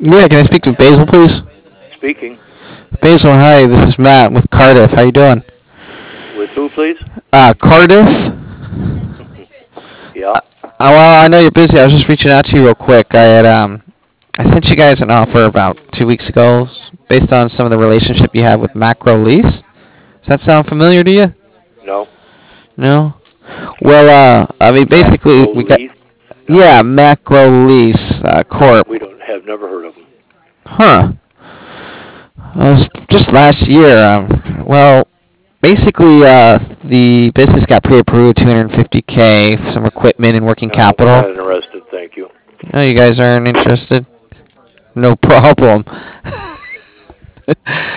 Yeah, can I speak to Basil, please? Speaking. Basil, hi. This is Matt with Cardiff. How you doing? With who, please? Cardiff. Yeah. Well, I know you're busy. I was just reaching out to you real quick. I sent you guys an offer about 2 weeks ago, based on some of the relationship you have with Macro Lease. Does that sound familiar to you? No. No. Well, I mean, basically, Macro we got Leaf? No. yeah, Macro Lease Corp. We don't have never heard of them. Huh. Just last year. Well, basically, the business got pre-approved, 250K, some equipment and working No, we're capital. not interested. Thank you. No, you guys aren't interested. No problem.